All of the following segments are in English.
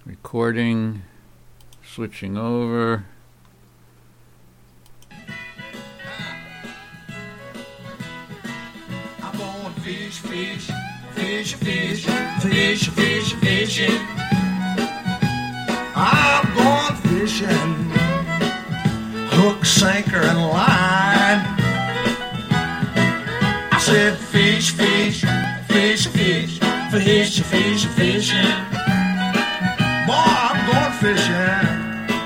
Recording, switching over. I'm going fish, fish, fish, fish, fish, fish, fishing. I'm going fishing, hook, sinker, and line. I said fish, fish, fish, fish, fish, fish, fishing. Boy, I'm going fishing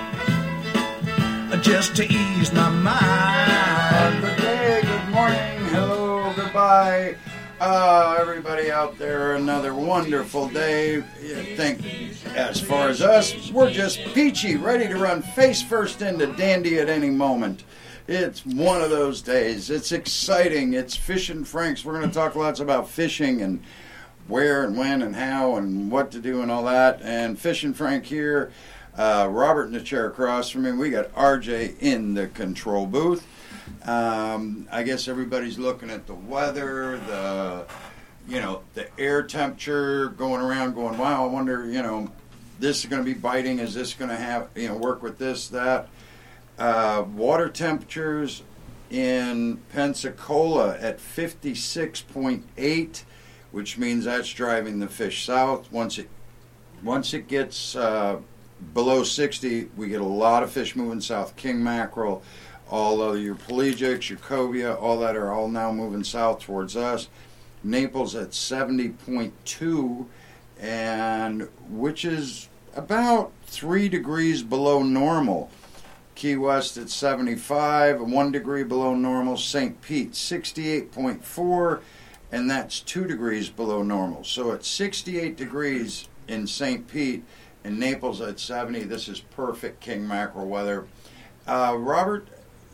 just to ease my mind. Good day, good morning, hello, goodbye. Everybody out there, another wonderful day. As far as us, we're just peachy, ready to run face first into Dandy at any moment. It's one of those days. It's exciting. It's Fishing Franks. We're going to talk lots about fishing and where and when and how and what to do and all that. And Fishing Frank here, Robert in the chair across from me. We got RJ in the control booth. I guess everybody's looking at the weather, the air temperature, going around going, wow, I wonder, this is going to be biting. Is this going to have, work with this, that? Water temperatures in Pensacola at 56.8, which means that's driving the fish south. Once it gets below 60, we get a lot of fish moving south. King mackerel, all of your pelagics, your cobia, all that are all now moving south towards us. Naples at 70.2, and which is about 3 degrees below normal. Key West at 75, 1 degree below normal. St. Pete 68.4, and that's 2 degrees below normal. So at 68 degrees in St. Pete and Naples at 70, this is perfect king mackerel weather. Robert,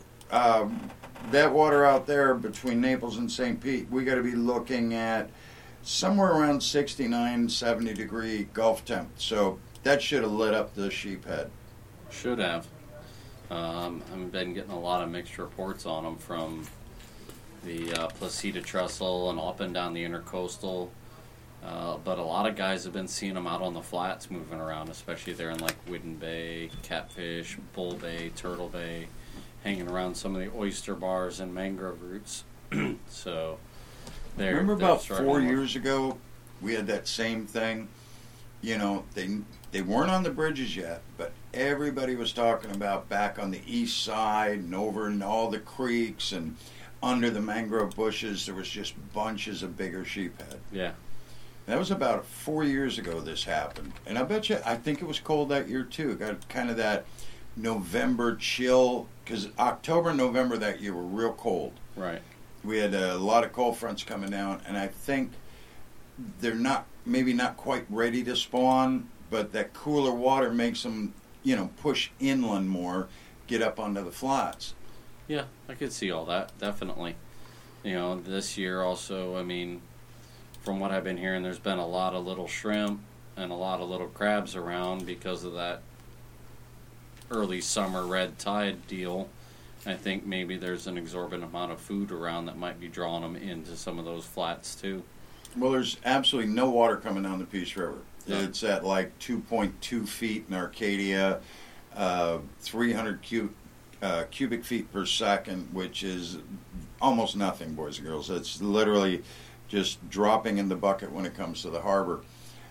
that water out there between Naples and St. Pete, we got to be looking at somewhere around 69, 70 degree Gulf temp. So that should have lit up the sheephead. Should have. I've been getting a lot of mixed reports on them from the Placida Trestle and up and down the intercoastal. But a lot of guys have been seeing them out on the flats moving around, especially there in like Whidden Bay, Catfish, Bull Bay, Turtle Bay, hanging around some of the oyster bars and mangrove roots. So remember about 4 years ago, we had that same thing. They weren't on the bridges yet, but everybody was talking about back on the east side and over in all the creeks and under the mangrove bushes, there was just bunches of bigger sheephead. Yeah. That was about 4 years ago this happened. And I think it was cold that year too. It got kind of that November chill, because October and November that year were real cold. Right. We had a lot of cold fronts coming down, and I think they're maybe not quite ready to spawn, but that cooler water makes them, push inland more, get up onto the flats. Yeah, I could see all that, definitely. This year also, from what I've been hearing, there's been a lot of little shrimp and a lot of little crabs around because of that early summer red tide deal. I think maybe there's an exorbitant amount of food around that might be drawing them into some of those flats too. Well, there's absolutely no water coming down the Peace River. No. It's at like 2.2 feet in Arcadia, 300 cubic feet per second, which is almost nothing, boys and girls. It's literally just dropping in the bucket when it comes to the harbor.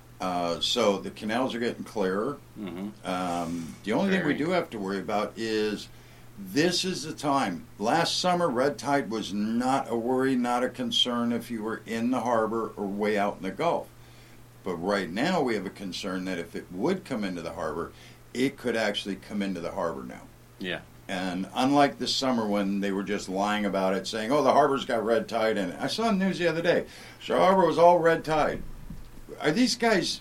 So the canals are getting clearer. Mm-hmm. The only thing we do have to worry about is this is the time. Last summer, red tide was not a worry, not a concern if you were in the harbor or way out in the Gulf. But right now we have a concern that if it would come into the harbor, it could actually come into the harbor now. Yeah. And unlike this summer when they were just lying about it, saying, oh, the harbor's got red tide in it. I saw the news the other day. The harbor was all red tide. Are these guys,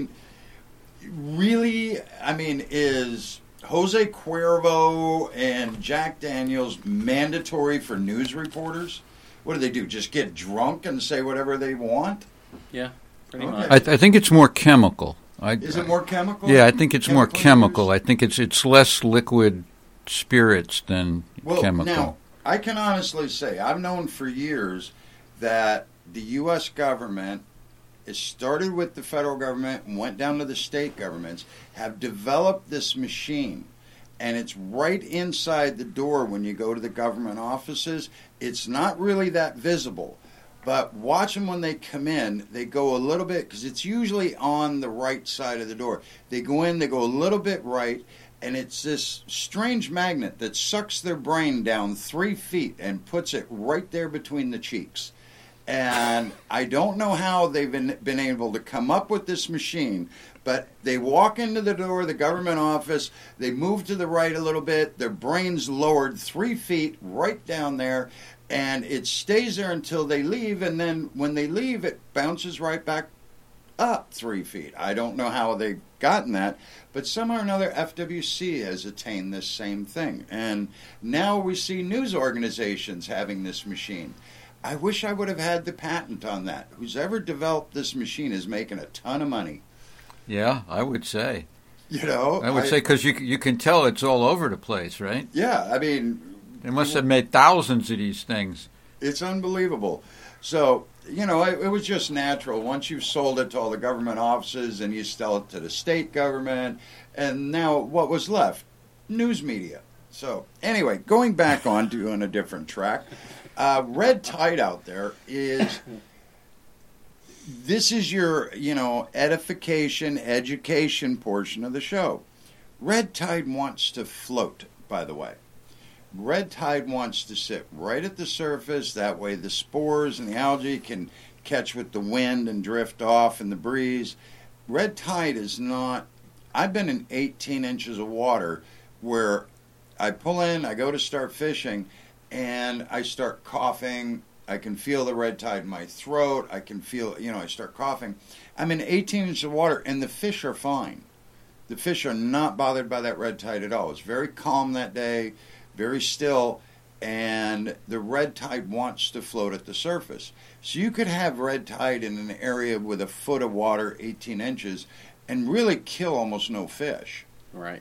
really, is Jose Cuervo and Jack Daniels mandatory for news reporters? What do? Just get drunk and say whatever they want? Yeah, pretty much. I think it's more chemical. Is it more chemical? Yeah, I think it's more chemical. I think it's less liquid spirits than chemical. Now, I can honestly say I've known for years that the U.S. government it started with the federal government and went down to the state governments, have developed this machine. And it's right inside the door when you go to the government offices. It's not really that visible. But watch them when they come in. They go a little bit, because it's usually on the right side of the door. They go in, they go a little bit right, and it's this strange magnet that sucks their brain down 3 feet and puts it right there between the cheeks. And I don't know how they've been able to come up with this machine, but they walk into the door of the government office, they move to the right a little bit, their brain's lowered 3 feet right down there, and it stays there until they leave, and then when they leave, it bounces right back up 3 feet. I don't know how they've gotten that, but somehow or another FWC has attained this same thing. And now we see news organizations having this machine. I wish I would have had the patent on that. Who's ever developed this machine is making a ton of money. Yeah, I would say. You know? I would say because you can tell it's all over the place, right? Yeah, I mean... They must have made thousands of these things. It's unbelievable. So, you know, it was just natural. Once you've sold it to all the government offices and you sell it to the state government, and now what was left? News media. So, anyway, going back on to on a different track, red tide out there is... This is your, you know, edification, education portion of the show. Red tide wants to float, by the way. Red tide wants to sit right at the surface. That way the spores and the algae can catch with the wind and drift off in the breeze. Red tide is not... I've been in 18 inches of water where I pull in, I go to start fishing, and I start coughing. I can feel the red tide in my throat. I can feel, you know, I start coughing. I'm in 18 inches of water, and the fish are fine. The fish are not bothered by that red tide at all. It's very calm that day, very still, and the red tide wants to float at the surface. So you could have red tide in an area with a foot of water, 18 inches, and really kill almost no fish. Right.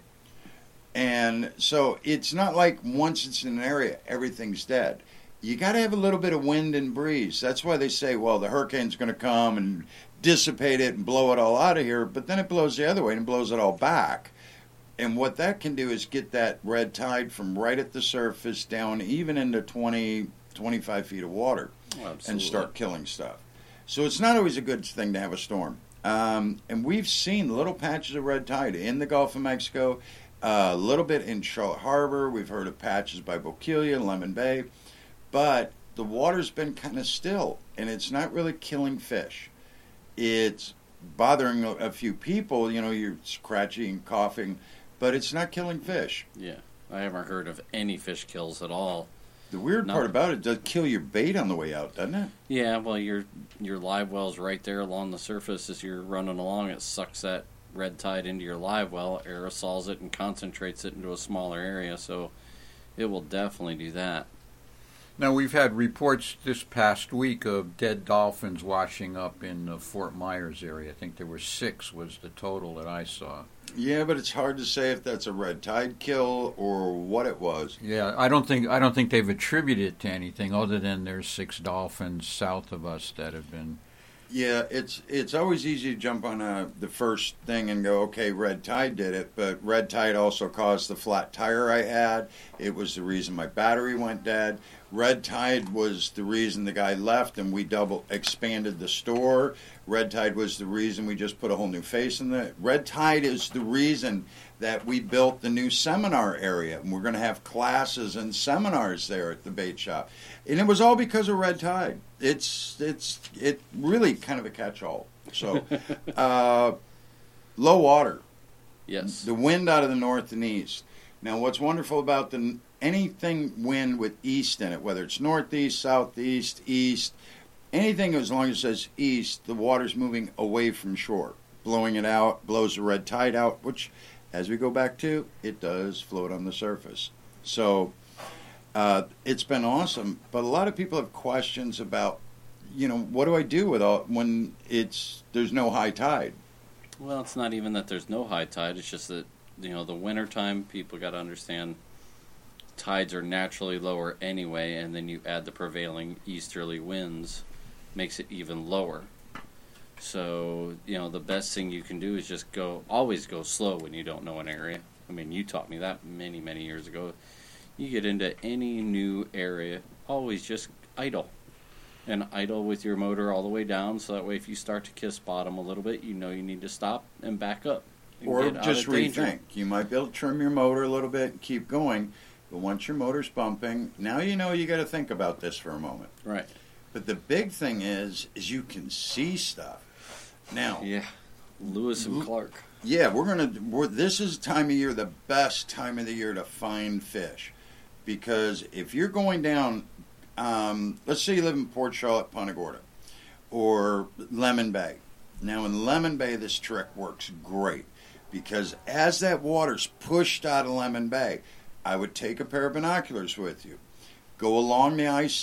And so it's not like once it's in an area, everything's dead. You got to have a little bit of wind and breeze. That's why they say, well, the hurricane's going to come and dissipate it and blow it all out of here, but then it blows the other way and blows it all back. And what that can do is get that red tide from right at the surface down even into 20, 25 feet of water. And start killing stuff. So it's not always a good thing to have a storm. And we've seen little patches of red tide in the Gulf of Mexico, a little bit in Charlotte Harbor. We've heard of patches by Boquilla and Lemon Bay. But the water's been kind of still, and it's not really killing fish. It's bothering a few people, you know, you're scratching and coughing, but it's not killing fish. Yeah, I haven't heard of any fish kills at all. The weird part about it does kill your bait on the way out, doesn't it? Yeah, well, your live well's right there along the surface as you're running along. It sucks that red tide into your live well, aerosols it, and concentrates it into a smaller area, so it will definitely do that. Now, we've had reports this past week of dead dolphins washing up in the Fort Myers area. I think there were 6 was the total that I saw. Yeah, but it's hard to say if that's a red tide kill or what it was. Yeah, I don't think they've attributed it to anything other than there's 6 dolphins south of us that have been. Yeah, it's always easy to jump on the first thing and go, okay, red tide did it, but red tide also caused the flat tire I had. It was the reason my battery went dead. Red tide was the reason the guy left and we expanded the store. Red tide was the reason we just put a whole new face in the... Red tide is the reason that we built the new seminar area, and we're going to have classes and seminars there at the bait shop. And it was all because of red tide. It's really kind of a catch-all. So, low water. Yes. The wind out of the north and east. Now, what's wonderful about anything wind with east in it, whether it's northeast, southeast, east, anything as long as it says east, the water's moving away from shore. Blowing it out, blows the red tide out, which, as we go back to, it does float on the surface. So, it's been awesome, but a lot of people have questions about, you know, what do I do when there's no high tide? Well, it's not even that there's no high tide. It's just that, you know, the wintertime, people got to understand tides are naturally lower anyway, and then you add the prevailing easterly winds, makes it even lower. So, the best thing you can do is just always go slow when you don't know an area. I mean, you taught me that many, many years ago. You get into any new area, always just idle. And idle with your motor all the way down, so that way if you start to kiss bottom a little bit, you need to stop and back up. And Or get out just of danger. rethink. You might be able to trim your motor a little bit and keep going, but once your motor's bumping, now you got to think about this for a moment. Right. But the big thing is you can see stuff. Now, Yeah. Lewis and Clark. yeah, this is time of year, the best time of the year to find fish. Because if you're going down, let's say you live in Port Charlotte, Punta Gorda, or Lemon Bay. Now in Lemon Bay, this trick works great. Because as that water's pushed out of Lemon Bay, I would take a pair of binoculars with you. Go along the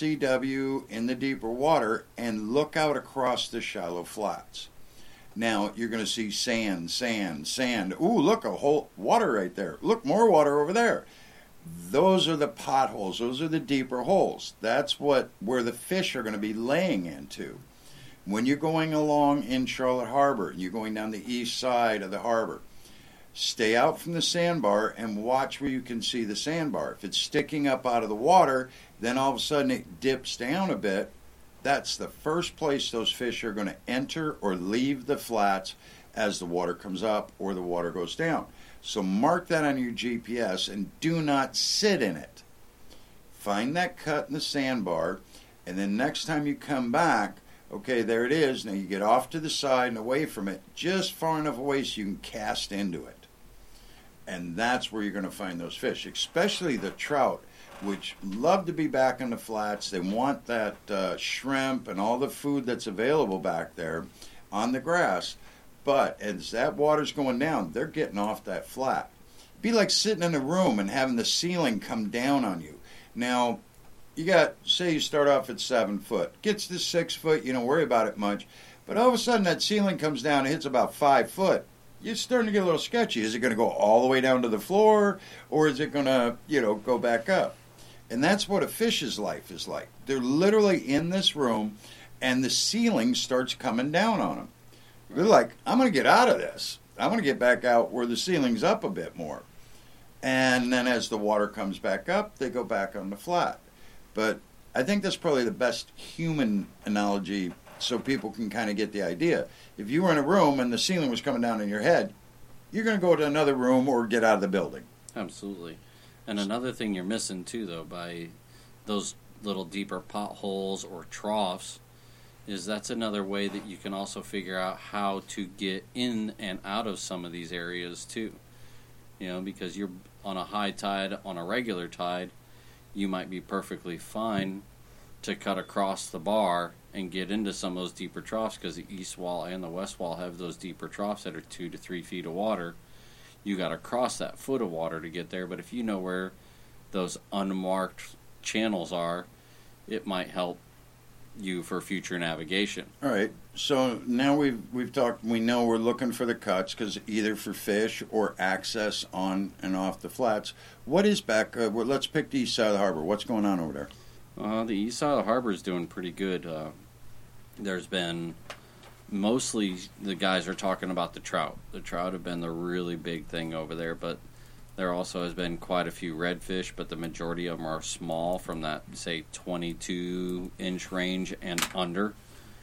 ICW in the deeper water and look out across the shallow flats. Now you're going to see sand, sand, sand. Ooh, look, a whole water right there. Look, more water over there. Those are the potholes. Those are the deeper holes. That's where the fish are going to be laying into. When you're going along in Charlotte Harbor, you're going down the east side of the harbor, stay out from the sandbar and watch where you can see the sandbar. If it's sticking up out of the water, then all of a sudden it dips down a bit. That's the first place those fish are going to enter or leave the flats as the water comes up or the water goes down. So mark that on your GPS and do not sit in it. Find that cut in the sandbar, and then next time you come back, okay, there it is. Now you get off to the side and away from it, just far enough away so you can cast into it. And that's where you're going to find those fish, especially the trout, which love to be back in the flats. They want that shrimp and all the food that's available back there on the grass. But as that water's going down, they're getting off that flat. It'd be like sitting in a room and having the ceiling come down on you. Now, say you start off at 7 foot. Gets to 6 foot, you don't worry about it much. But all of a sudden that ceiling comes down and hits about 5 foot. You're starting to get a little sketchy. Is it going to go all the way down to the floor, or is it going to, go back up? And that's what a fish's life is like. They're literally in this room, and the ceiling starts coming down on them. They're like, I'm going to get out of this. I'm going to get back out where the ceiling's up a bit more. And then as the water comes back up, they go back on the flat. But I think that's probably the best human analogy so people can kind of get the idea. If you were in a room and the ceiling was coming down on your head, you're going to go to another room or get out of the building. Absolutely. And another thing you're missing, too, though, by those little deeper potholes or troughs, is that's another way that you can also figure out how to get in and out of some of these areas, too. Because you're on a high tide, on a regular tide, you might be perfectly fine to cut across the bar and get into some of those deeper troughs, because the east wall and the west wall have those deeper troughs that are 2 to 3 feet of water. You got to cross that foot of water to get there, but if you know where those unmarked channels are, it might help you for future navigation. All right. So now we've talked. We know we're looking for the cuts, because either for fish or access on and off the flats. What is back? Let's pick the east side of the harbor. What's going on over there? The east side of the harbor is doing pretty good. There's been mostly the guys are talking about the trout. The trout have been the really big thing over there, but there also has been quite a few redfish, but the majority of them are small, from that, say, 22-inch range and under.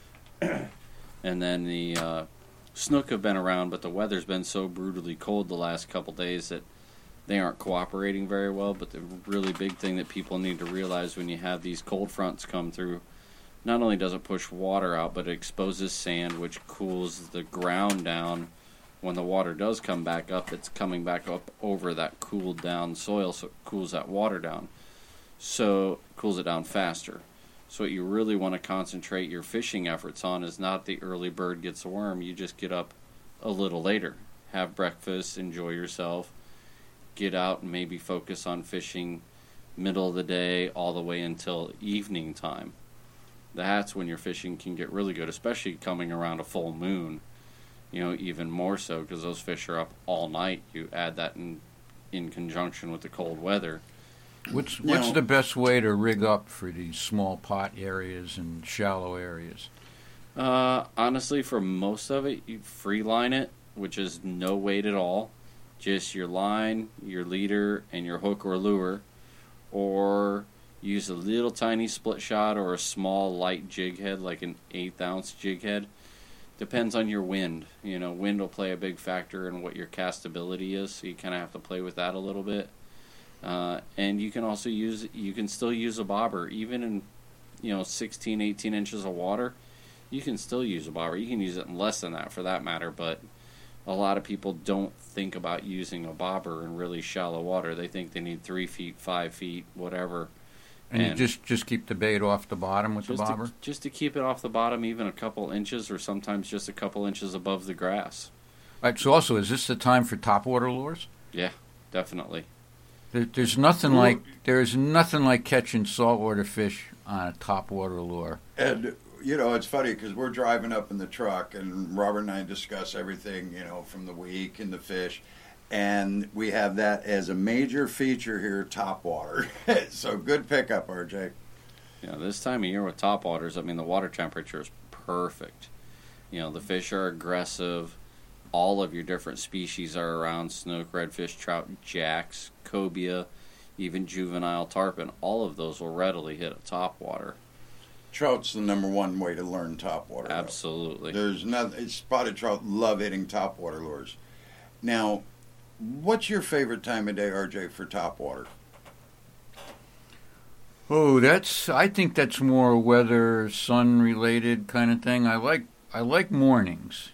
And then the snook have been around, but the weather's been so brutally cold the last couple days that they aren't cooperating very well. But the really big thing that people need to realize when you have these cold fronts come through, not only does it push water out, but it exposes sand, which cools the ground down. When the water does come back up, it's coming back up over that cooled down soil, so it cools that water down. So it cools it down faster. So what you really want to concentrate your fishing efforts on is not the early bird gets a worm. You just get up a little later, have breakfast, enjoy yourself, get out and maybe focus on fishing middle of the day all the way until evening time. That's when your fishing can get really good, especially coming around a full moon. Even more so, because those fish are up all night. You add that in conjunction with the cold weather. What's the best way to rig up for these small pot areas and shallow areas? Honestly, for most of it, you free line it, which is no weight at all. Just your line, your leader, and your hook or lure. Or use a little tiny split shot or a small light jig head, like an 1/8 ounce jig head. Depends on your wind. Wind will play a big factor in what your castability is, so you kind of have to play with that a little bit. And you can still use a bobber, even in 16, 18 inches of water. You can still use a bobber. You can use it in less than that, for that matter. But a lot of people don't think about using a bobber in really shallow water. They think they need 3 feet, 5 feet, whatever. And you just keep the bait off the bottom with the bobber? Just to keep it off the bottom, even a couple inches, or sometimes just a couple inches above the grass. All right, so also, is this the time for topwater lures? Yeah, definitely. There's nothing like catching saltwater fish on a topwater lure. And it's funny because we're driving up in the truck, and Robert and I discuss everything, from the week and the fish. And we have that as a major feature here, topwater. So good pickup, RJ. Yeah, this time of year with topwaters, the water temperature is perfect. The fish are aggressive. All of your different species are around: snook, redfish, trout, jacks, cobia, even juvenile tarpon. All of those will readily hit a topwater. Trout's the number one way to learn topwater. Absolutely. There's nothing. Spotted trout love hitting topwater lures. Now, what's your favorite time of day, RJ, for topwater? Oh, I think that's more weather, sun related kind of thing. I like mornings,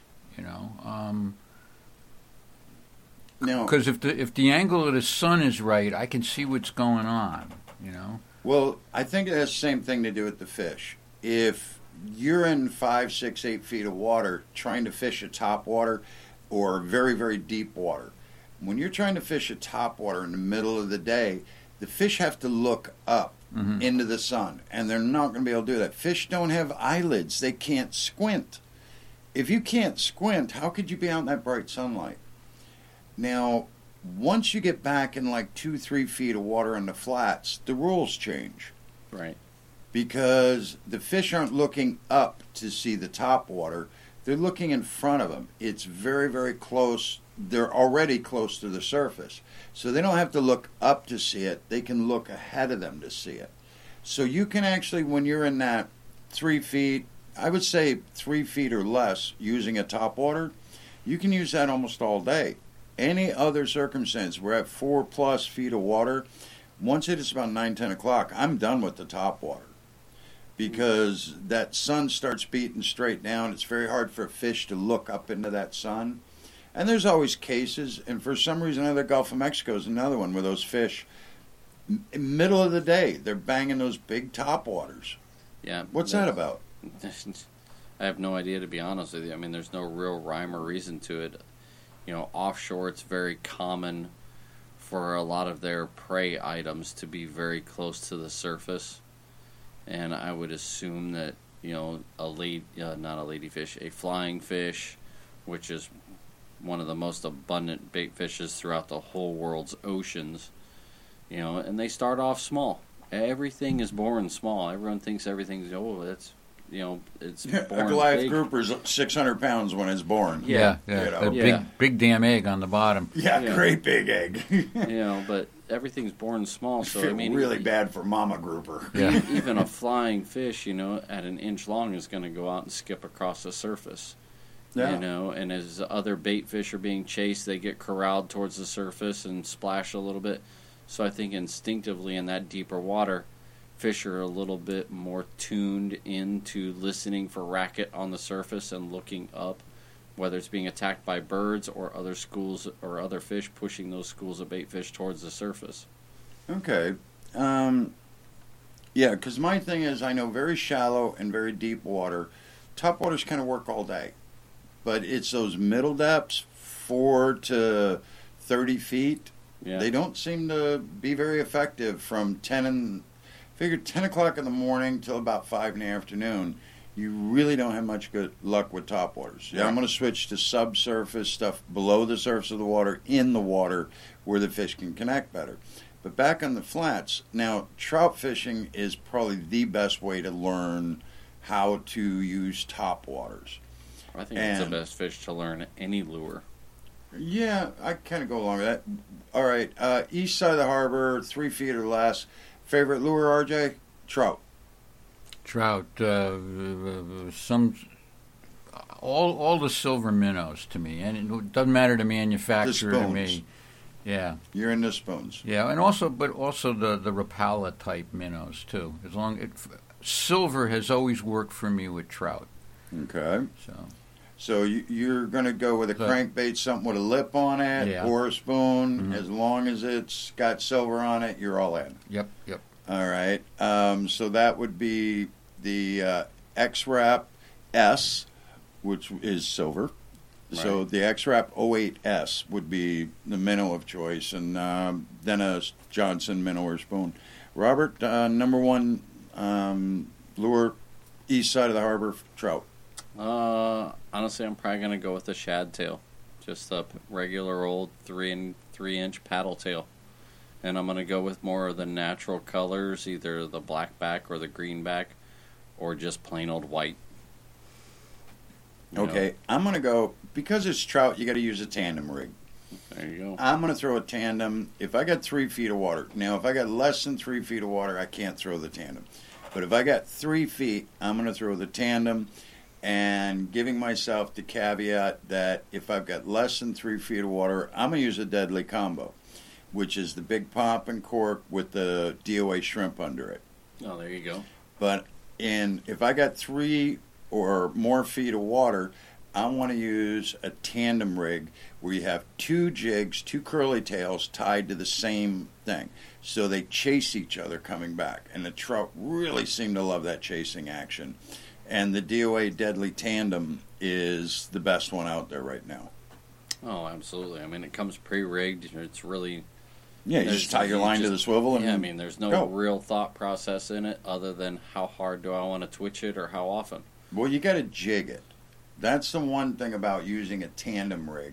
because if the angle of the sun is right, I can see what's going on, Well, I think it has the same thing to do with the fish. If you're in 5, 6, 8 feet of water trying to fish a topwater or very, very deep water, when you're trying to fish a topwater in the middle of the day, the fish have to look up into the sun, and they're not going to be able to do that. Fish don't have eyelids. They can't squint. If you can't squint, how could you be out in that bright sunlight? Now, once you get back in like 2, 3 feet of water on the flats, the rules change. Right. Because the fish aren't looking up to see the top water. They're looking in front of them. It's very, very close. They're already close to the surface. So they don't have to look up to see it. They can look ahead of them to see it. So you can actually, when you're in that 3 feet, I would say 3 feet or less, using a topwater, you can use that almost all day. Any other circumstance, we're at 4+ feet of water. Once it is about 9, 10 o'clock, I'm done with the topwater. Because that sun starts beating straight down. It's very hard for a fish to look up into that sun. And there's always cases, and for some reason, the Gulf of Mexico is another one where those fish, middle of the day, they're banging those big topwaters. Yeah. What's that about? I have no idea, to be honest with you. There's no real rhyme or reason to it. Offshore, it's very common for a lot of their prey items to be very close to the surface. And I would assume that, a flying fish, which is one of the most abundant bait fishes throughout the whole world's oceans, and they start off small. Everything is born small. Everyone thinks everything's, it's born a Goliath big. grouper's 600 pounds when it's born. Yeah. Big damn egg on the bottom. Yeah, great big egg. But everything's born small, so really bad for mama grouper. Yeah. Even a flying fish, at an inch long is going to go out and skip across the surface. Yeah. And as other bait fish are being chased, they get corralled towards the surface and splash a little bit. So I think instinctively in that deeper water, fish are a little bit more tuned into listening for racket on the surface and looking up, whether it's being attacked by birds or other schools or other fish pushing those schools of bait fish towards the surface. Okay. Because my thing is, I know very shallow and very deep water, topwaters kind of work all day. But it's those middle depths, 4 to 30 feet, they don't seem to be very effective from 10 o'clock in the morning till about 5 in the afternoon. You really don't have much good luck with topwaters. Yeah, I'm going to switch to subsurface stuff below the surface of the water, in the water, where the fish can connect better. But back on the flats, now trout fishing is probably the best way to learn how to use top waters. I think it's the best fish to learn any lure. Yeah, I kind of go along with that. All right, east side of the harbor, 3 feet or less. Favorite lure, RJ? Trout. Trout, all the silver minnows to me, and it doesn't matter to manufacturer to me. Yeah, you're in the spoons. Yeah, and also the Rapala type minnows too. Silver has always worked for me with trout. Okay. So you're going to go with a crankbait, something with a lip on it, or a spoon. Mm-hmm. As long as it's got silver on it, you're all in. Yep. All right. So that would be the X-Rap S, which is silver. Right. So the X-Rap 08S would be the minnow of choice, and then a Johnson minnow or spoon. Robert, number one lure, east side of the harbor, trout. Honestly, I'm probably going to go with the shad tail. Just a regular old 3-inch paddle tail. And I'm going to go with more of the natural colors, either the black back or the green back, or just plain old white. Okay, I'm going to go, because it's trout, you got to use a tandem rig. There you go. I'm going to throw a tandem. If I got 3 feet of water, now if I got less than 3 feet of water, I can't throw the tandem. But if I got 3 feet, I'm going to throw the tandem, and giving myself the caveat that if I've got less than 3 feet of water, I'm going to use a deadly combo, which is the big pop and cork with the DOA shrimp under it. Oh, there you go. But if I got 3 or more feet of water, I want to use a tandem rig where you have 2 jigs, 2 curly tails tied to the same thing. So they chase each other coming back. And the trout really seem to love that chasing action. And the DOA Deadly Tandem is the best one out there right now. Oh, absolutely. I mean, it comes pre-rigged. It's really... Yeah, you just tie your line to the swivel. I mean, there's no real thought process in it other than how hard do I want to twitch it or how often. Well, you got to jig it. That's the one thing about using a tandem rig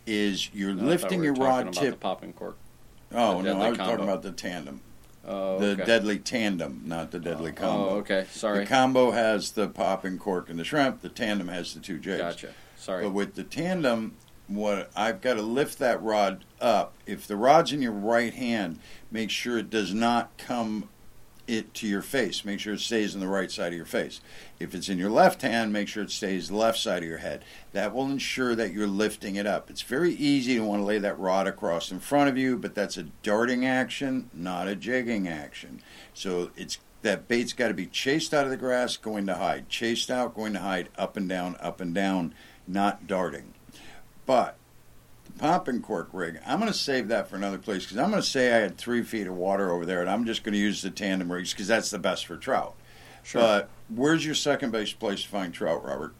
is you're lifting your rod tip. About the popping cork. Oh, no, I was talking about the tandem. Oh, okay. The Deadly Tandem, not the Deadly Combo. Oh, okay. Sorry. The Combo has the popping cork and the shrimp. The Tandem has the 2 jigs. Gotcha. Sorry. But with the Tandem, what I've got to lift that rod up. If the rod's in your right hand, make sure it does not come to your face. Make sure it stays on the right side of your face. If it's in your left hand, make sure it stays the left side of your head. That will ensure that you're lifting it up. It's very easy to want to lay that rod across in front of you, but that's a darting action, not a jigging action. So that bait's got to be chased out of the grass, going to hide. Chased out, going to hide, up and down, not darting. But the popping cork rig, I'm going to save that for another place because I'm going to say I had 3 feet of water over there, and I'm just going to use the tandem rigs because that's the best for trout. Sure. But where's your second best place to find trout, Robert?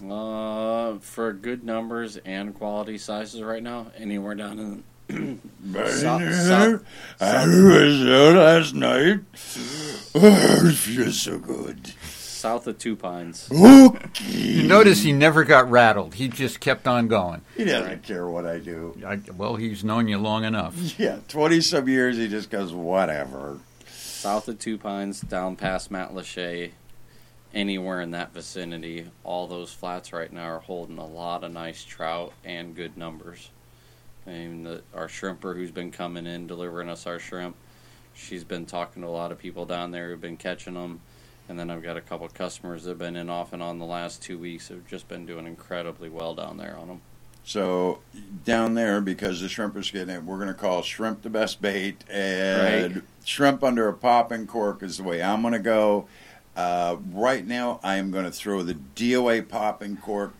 For good numbers and quality sizes right now, anywhere down in south. I was there last night. Oh, it feels so good. South of Two Pines. Okay. You notice he never got rattled. He just kept on going. He doesn't care what I do. Well, he's known you long enough. Yeah, 20-some years, he just goes, whatever. South of Two Pines, down past Matlacha, anywhere in that vicinity, all those flats right now are holding a lot of nice trout and good numbers. And our shrimper who's been coming in, delivering us our shrimp, she's been talking to a lot of people down there who've been catching them. And then I've got a couple of customers that have been in off and on the last 2 weeks who've just been doing incredibly well down there on them. So down there, because the shrimper's getting it, we're going to call shrimp the best bait. And shrimp under a popping cork is the way I'm going to go. Right now, I am going to throw the DOA popping cork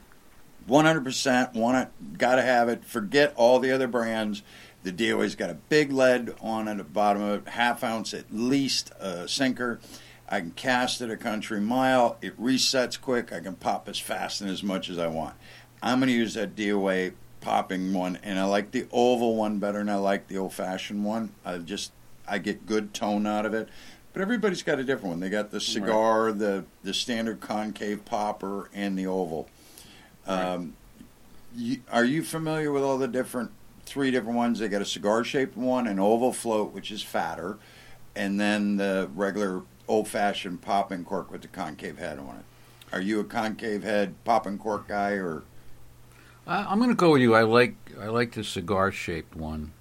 100%. Got to have it. Forget all the other brands. The DOA's got a big lead on it at the bottom of it, ½ ounce at least sinker. I can cast it a country mile. It resets quick. I can pop as fast and as much as I want. I'm going to use that DOA popping one, and I like the oval one better than I like the old-fashioned one. I get good tone out of it. But everybody's got a different one. They got the cigar, right, the standard concave popper, and the oval. Right. Are you familiar with all the 3 different ones? They got a cigar-shaped one, an oval float, which is fatter, and then the regular old-fashioned popping cork with the concave head on it. Are you a concave head popping cork guy, or? I'm going to go with you. I like the cigar-shaped one.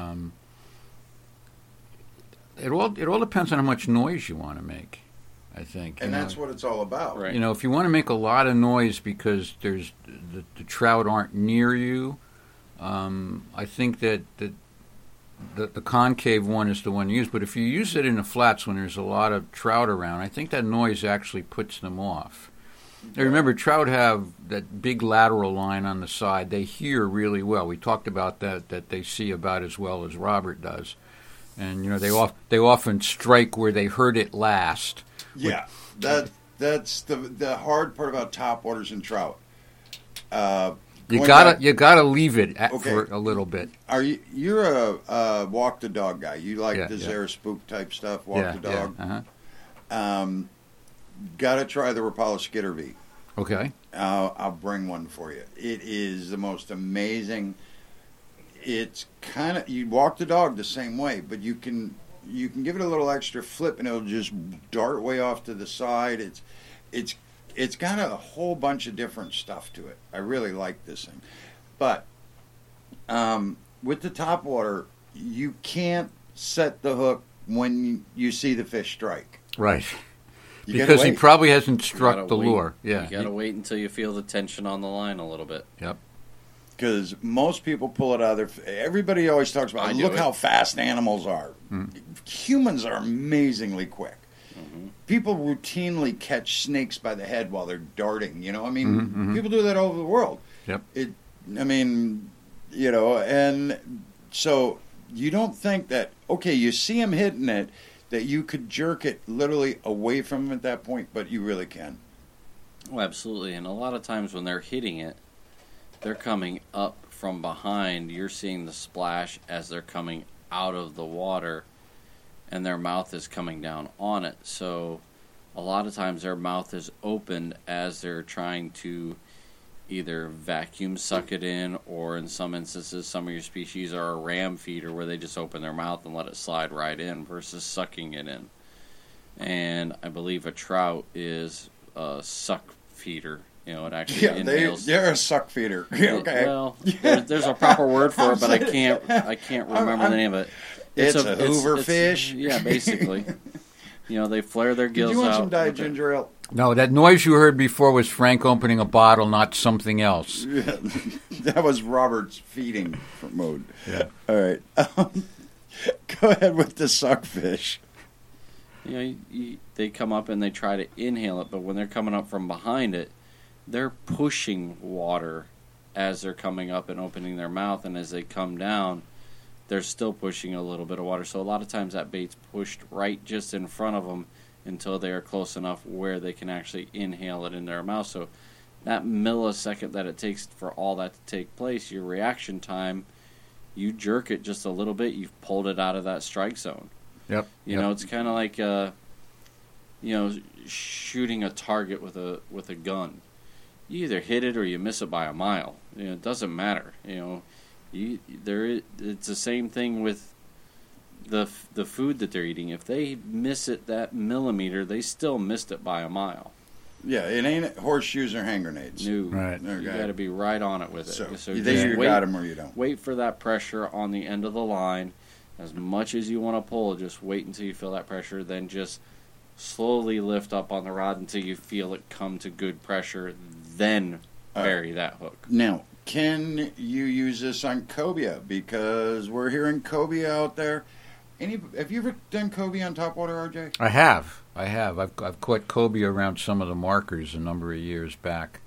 It all depends on how much noise you want to make, I think. And that's what it's all about. Right. You know, if you want to make a lot of noise because there's the trout aren't near you, I think that the concave one is the one to use. But if you use it in the flats when there's a lot of trout around, I think that noise actually puts them off. Now, remember, trout have that big lateral line on the side. They hear really well. We talked about that they see about as well as Robert does. And, you know, they often strike where they heard it last. Yeah, that's the hard part about topwaters and trout. You gotta leave it for a little bit. You're a walk the dog guy? You like the yeah. Zara Spook type stuff? Walk the dog. Yeah, uh-huh. Gotta try the Rapala Skitterby. Okay. I'll bring one for you. It is the most amazing. It's kind of, you walk the dog the same way, but you can give it a little extra flip and it'll just dart way off to the side. It's got a whole bunch of different stuff to it. I really like this thing, but with the topwater, you can't set the hook when you see the fish strike. Right. You Because gotta he wait. probably hasn't struck the wait. lure. Yeah. You gotta wait until you feel the tension on the line a little bit. Yep. Because most people pull it out of their. Everybody always talks about, I do look it. how fast animals are. Mm. Humans are amazingly quick. Mm-hmm. People routinely catch snakes by the head while they're darting. You know, I mean, Mhm. people do that all over the world. Yep. And so you don't think that, okay, you see him hitting it, that you could jerk it literally away from him at that point, but you really can. Oh, absolutely. And a lot of times when they're hitting it, they're coming up from behind. You're seeing the splash as they're coming out of the water, and their mouth is coming down on it. So a lot of times their mouth is opened as they're trying to either vacuum suck it in, or in some instances, some of your species are a ram feeder where they just open their mouth and let it slide right in versus sucking it in. And I believe a trout is a suck feeder. You know, it actually inhales. they're a suck feeder. Okay. Well, there's a proper word for it, but I can't remember the name of it. It's a Hoover fish. Yeah, basically. You know, they flare their Did gills you want out. some diet with it. ginger ale? No, that noise you heard before was Frank opening a bottle, not something else. Yeah, that was Robert's feeding mode. Yeah. All right. Go ahead with the suckfish. You know, they come up and they try to inhale it, but when they're coming up from behind it, they're pushing water as they're coming up and opening their mouth, and as they come down, they're still pushing a little bit of water. So a lot of times that bait's pushed right just in front of them until they are close enough where they can actually inhale it in their mouth. So that millisecond that it takes for all that to take place, your reaction time, you jerk it just a little bit, you've pulled it out of that strike zone. Yep. You know, it's kind of like shooting a target with a gun. You either hit it or you miss it by a mile. You know, it doesn't matter. You know, it's the same thing with the food that they're eating. If they miss it that millimeter, they still missed it by a mile. Yeah, it ain't horseshoes or hand grenades. No, Right. You Okay. got to be right on it with it. So just either you wait, got them or you don't. wait for that pressure on the end of the line. As much as you want to pull, just wait until you feel that pressure. Then just slowly lift up on the rod until you feel it come to good pressure. Then bury that hook. Now, can you use this on cobia? Because we're hearing cobia out there. Have you ever done cobia on topwater, RJ? I have. I've caught cobia around some of the markers a number of years back.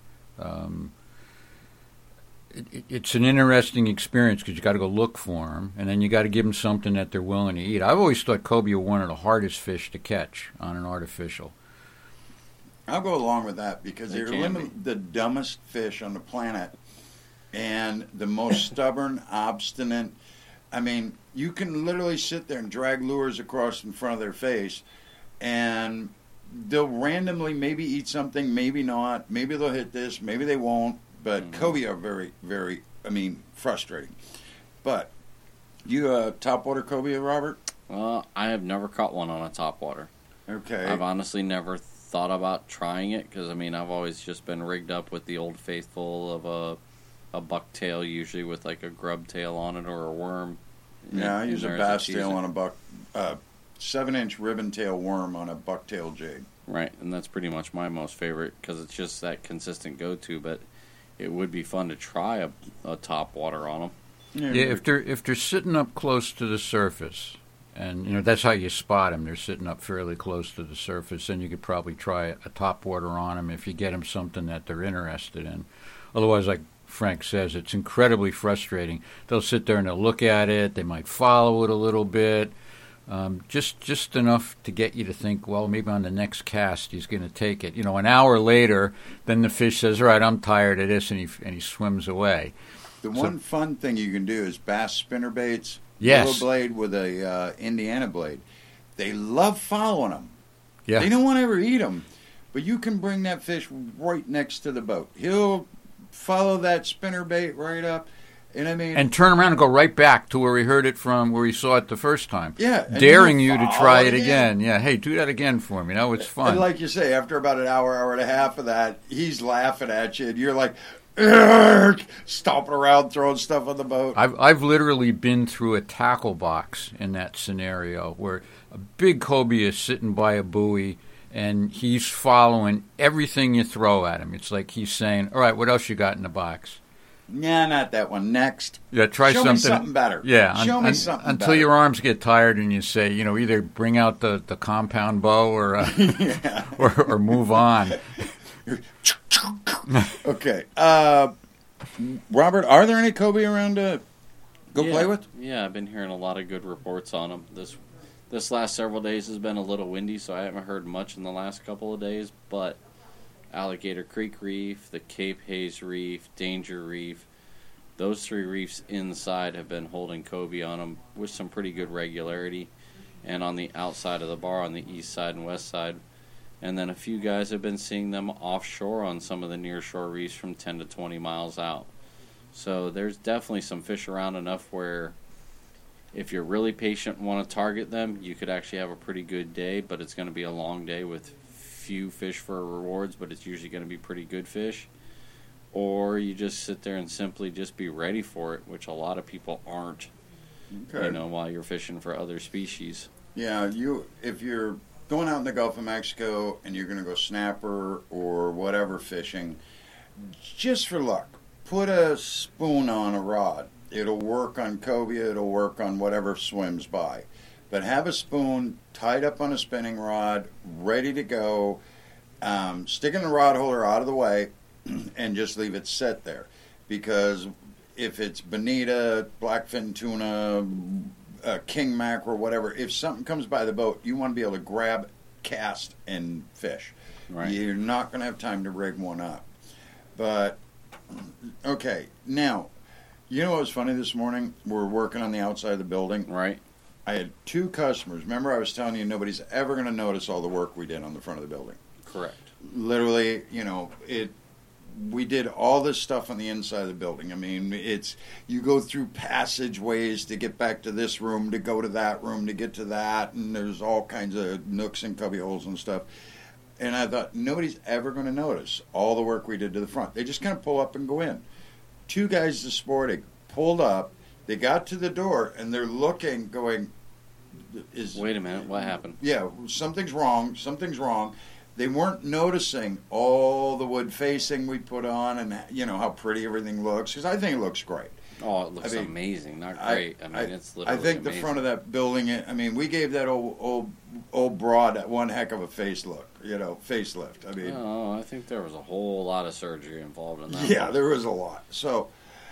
It's an interesting experience because you got to go look for them, and then you got to give them something that they're willing to eat. I've always thought cobia were one of the hardest fish to catch on an artificial. I'll go along with that because They they're can literally the dumbest fish on the planet and the most stubborn, obstinate. I mean, you can literally sit there and drag lures across in front of their face, and they'll randomly maybe eat something, maybe not. Maybe they'll hit this, maybe they won't. But cobia are very, very, frustrating. But you topwater cobia, Robert? I have never caught one on a topwater. Okay. I've honestly never thought about trying it because, I mean, I've always just been rigged up with the old faithful of a bucktail, usually with like a grub tail on it or a worm. Yeah, I in use a there as bass teaser. tail on a 7-inch ribbon tail worm on a bucktail jig. Right, and that's pretty much my most favorite because it's just that consistent go-to, but it would be fun to try a top water on them. Yeah, if they're sitting up close to the surface, and you know that's how you spot them. They're sitting up fairly close to the surface, and you could probably try a top water on them if you get them something that they're interested in. Otherwise, like Frank says, it's incredibly frustrating. They'll sit there and they'll look at it. They might follow it a little bit, just enough to get you to think, well, maybe on the next cast he's going to take it. You know, an hour later, then the fish says, "All right, I'm tired of this," and he swims away. The one fun thing you can do is bass spinnerbaits, Yes. willow blade with a Indiana blade. They love following them. Yeah. They don't want to ever eat them, but you can bring that fish right next to the boat. He'll follow that spinnerbait right up, and I mean, And turn around and go right back to where he heard it from, where he saw it the first time. yeah, and Daring he'll you to follow try it again. Yeah, hey, do that again for me. It's fun. And like you say, after about an hour and a half of that, he's laughing at you, and you're like, "Urgh," stomping around, throwing stuff on the boat. I've literally been through a tackle box in that scenario where a big cobia is sitting by a buoy and he's following everything you throw at him. It's like he's saying, "All right, what else you got in the box?" Nah, not that one. Next. Yeah, try Show something. me something better. Yeah, Show me something until better. your arms get tired and you say, either bring out the compound bow or Yeah. or move on. Okay. Robert, are there any cobia around to go Yeah. play with? Yeah, I've been hearing a lot of good reports on them. This last several days has been a little windy, so I haven't heard much in the last couple of days, but Alligator Creek Reef, the Cape Hayes Reef, Danger Reef, those 3 reefs inside have been holding cobia on them with some pretty good regularity. And on the outside of the bar, on the east side and west side. And then a few guys have been seeing them offshore on some of the nearshore reefs from 10 to 20 miles out. So there's definitely some fish around enough where if you're really patient and want to target them, you could actually have a pretty good day, but it's going to be a long day with few fish for rewards, but it's usually going to be pretty good fish. Or you just sit there and simply just be ready for it, which a lot of people aren't, Okay. while you're fishing for other species. Yeah, if you're going out in the Gulf of Mexico and you're going to go snapper or whatever fishing, just for luck, put a spoon on a rod. It'll work on cobia, it'll work on whatever swims by. But have a spoon tied up on a spinning rod, ready to go, sticking the rod holder out of the way, and just leave it set there. Because if it's bonita, blackfin tuna, king mackerel, whatever, if something comes by the boat, you want to be able to grab, cast, and fish. Right. You're not going to have time to rig one up. But, okay, now, you know what was funny this morning? We're working on the outside of the building. Right? I had 2 customers. Remember I was telling you nobody's ever going to notice all the work we did on the front of the building. Correct. Literally, we did all this stuff on the inside of the building. I mean, you go through passageways to get back to this room, to go to that room, to get to that, and there's all kinds of nooks and cubby holes and stuff. And I thought, nobody's ever going to notice all the work we did to the front. They just kind of pull up and go in. 2 guys this morning pulled up, they got to the door, and they're looking, going, Wait a minute, what happened? yeah, something's wrong. They weren't noticing all the wood facing we put on and, how pretty everything looks, because I think it looks great. Oh, it looks I mean, amazing, not great. It's I literally think amazing. the front of that building, we gave that old broad one heck of a facelift. I mean, Oh, I think there was a whole lot of surgery involved in that. yeah, one. there was a lot. So,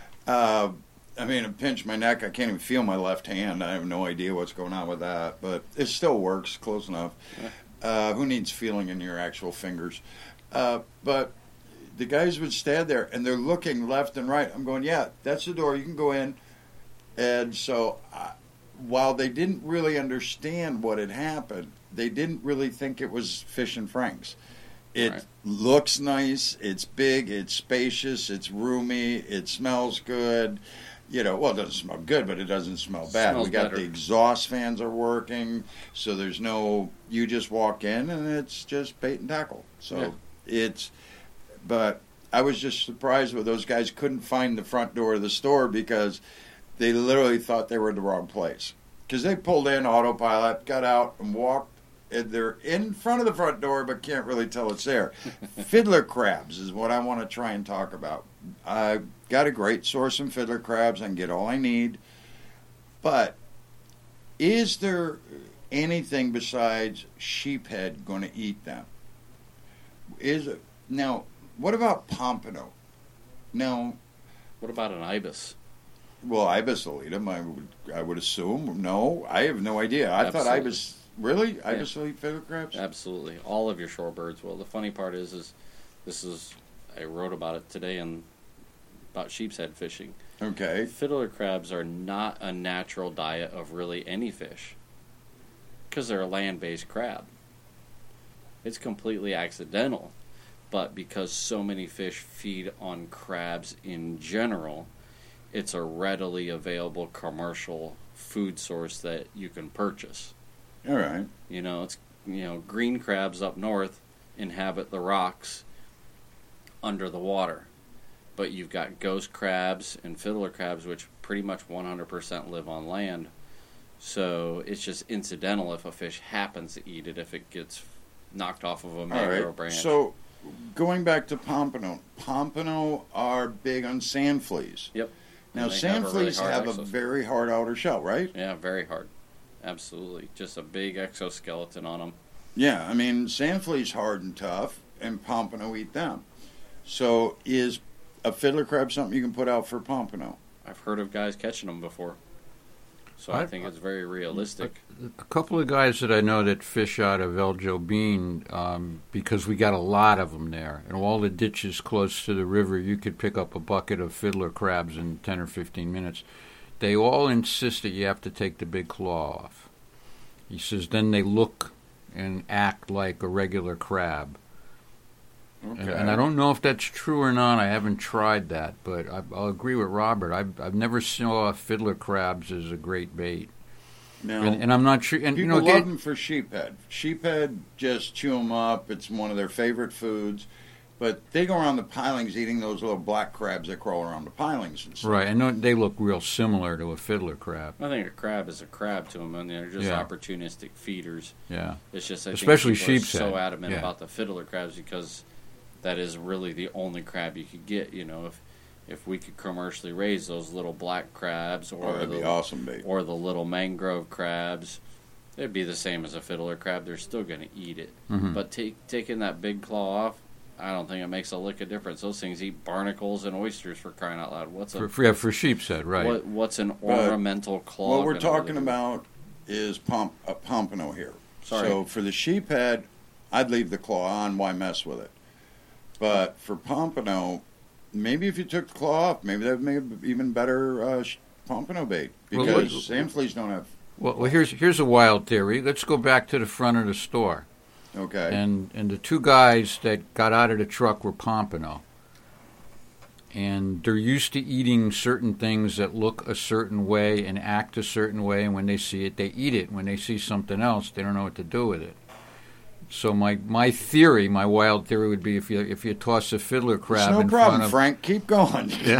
it pinched my neck. I can't even feel my left hand. I have no idea what's going on with that, but it still works close enough. Who needs feeling in your actual fingers? But the guys would stand there, and they're looking left and right. I'm going, yeah, that's the door. You can go in. And so while they didn't really understand what had happened, they didn't really think it was Fish and Frank's. It Right. looks nice. It's big. It's spacious. It's roomy. It smells good. Well, it doesn't smell good, but it doesn't smell bad. Smells We got better. the exhaust fans are working, so there's no. You just walk in and it's just bait and tackle. So but I was just surprised with those guys couldn't find the front door of the store because they literally thought they were in the wrong place. Because they pulled in autopilot, got out, and walked. And they're in front of the front door, but can't really tell it's there. Fiddler crabs is what I want to try and talk about. I got a great source in fiddler crabs. I can get all I need. But is there anything besides sheephead going to eat them? Now, what about pompano? Now, What about an ibis? well, ibis will eat them. I would assume. No, I have no idea. I thought Absolutely. ibis. Really, ibis will eat fiddler crabs? Absolutely. All of your shorebirds will. The funny part is I wrote about it today about sheep's head fishing. Okay. Fiddler crabs are not a natural diet of really any fish because they're a land-based crab. It's completely accidental, but because so many fish feed on crabs in general, it's a readily available commercial food source that you can purchase. All right. It's green crabs up north inhabit the rocks under the water. But you've got ghost crabs and fiddler crabs, which pretty much 100% live on land. So it's just incidental if a fish happens to eat it, if it gets knocked off of a All mangrove right. branch. So, going back to pompano. Pompano are big on sand fleas. Yep. Now, And they sand have a really fleas hard have a exoskeleton. very hard outer shell, right? Yeah, very hard. Absolutely. Just a big exoskeleton on them. Yeah, I mean, sand fleas hard and tough, and pompano eat them. So, is a fiddler crab something you can put out for pompano? I've heard of guys catching them before. So I I- think it's very realistic. A couple of guys that I know that fish out of El Jobin, because we got a lot of them there, and all the ditches close to the river, you could pick up a bucket of fiddler crabs in 10 or 15 minutes. They all insist that you have to take the big claw off. He says then they look and act like a regular crab. Okay. And I don't know if that's true or not. I haven't tried that, but I'll agree with Robert. I've never saw fiddler crabs as a great bait, Now, and I'm not sure. And people again, love them for sheephead. Sheephead just chew them up. It's one of their favorite foods. But they go around the pilings eating those little black crabs that crawl around the pilings and stuff. right? I know they look real similar to a fiddler crab. I think a crab is a crab to them, and they're just Yeah. opportunistic feeders. Yeah, It's just I Especially think people are sheep's so head. adamant Yeah. about the fiddler crabs because that is really the only crab you could get. If we could commercially raise those little black crabs Oh, or that'd be the awesome bait. or the little mangrove crabs, it'd be the same as a fiddler crab. They're still going to eat it, Mhm. but taking that big claw off, I don't think it makes a lick of difference. Those things eat barnacles and oysters for crying out loud. What's a for sheep's head, right? what's an ornamental claw? What we're gonna talking really do? about is pompano here. Sorry. So for the sheephead, I'd leave the claw on. Why mess with it? But for pompano, maybe if you took the claw off, maybe that would make it even better pompano bait Well, because what- sand fleas don't have. Well, here's a wild theory. Let's go back to the front of the store. Okay. And the two guys that got out of the truck were pompano. And they're used to eating certain things that look a certain way and act a certain way, and when they see it, they eat it. When they see something else, they don't know what to do with it. So my theory, my wild theory would be if you toss a fiddler crab It's no in problem, front of Frank. Keep going. Yeah.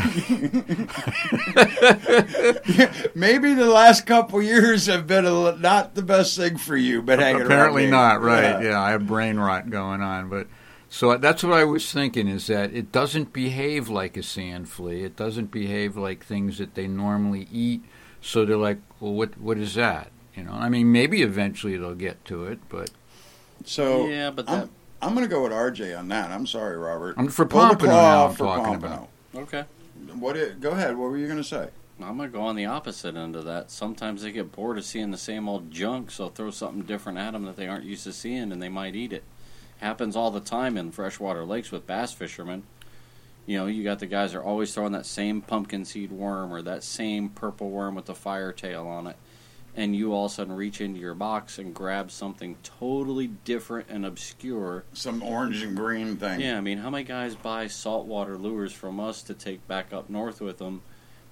Maybe the last couple years have been not the best thing for you, but hanging around Apparently me. not, right? Yeah, I have brain rot going on, but so that's what I was thinking is that it doesn't behave like a sand flea. It doesn't behave like things that they normally eat. So they're like, well, what is that? I mean, maybe eventually they'll get to it, but So Yeah, but I'm going to go with RJ on that. I'm sorry, Robert. I'm for Pull the pompano claw now. off I'm for talking pompano. about. okay. Go ahead. What were you going to say? I'm going to go on the opposite end of that. Sometimes they get bored of seeing the same old junk, so throw something different at them that they aren't used to seeing, and they might eat it. Happens all the time in freshwater lakes with bass fishermen. You got the guys that are always throwing that same pumpkin seed worm or that same purple worm with the fire tail on it. And you all of a sudden reach into your box and grab something totally different and obscure. Some orange and green thing. Yeah, I mean, how many guys buy saltwater lures from us to take back up north with them